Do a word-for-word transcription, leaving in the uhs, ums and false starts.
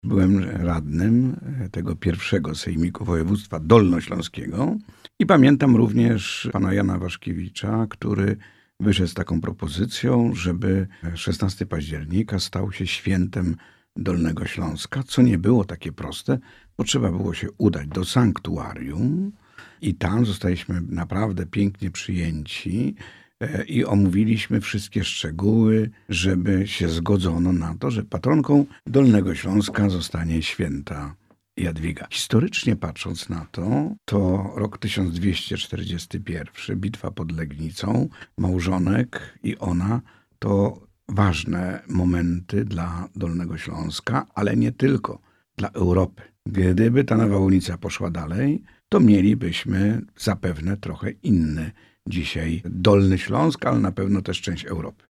Byłem radnym tego pierwszego sejmiku województwa dolnośląskiego i pamiętam również pana Jana Waszkiewicza, który wyszedł z taką propozycją, żeby szesnastego października stał się świętem Dolnego Śląska, co nie było takie proste, bo trzeba było się udać do sanktuarium i tam zostaliśmy naprawdę pięknie przyjęci i omówiliśmy wszystkie szczegóły, żeby się zgodzono na to, że patronką Dolnego Śląska zostanie święta Jadwiga. Historycznie patrząc na to, to rok tysiąc dwieście czterdziesty pierwszy, bitwa pod Legnicą, małżonek i ona to ważne momenty dla Dolnego Śląska, ale nie tylko, dla Europy. Gdyby ta nawałnica poszła dalej, to mielibyśmy zapewne trochę inny dzisiaj Dolny Śląsk, ale na pewno też część Europy.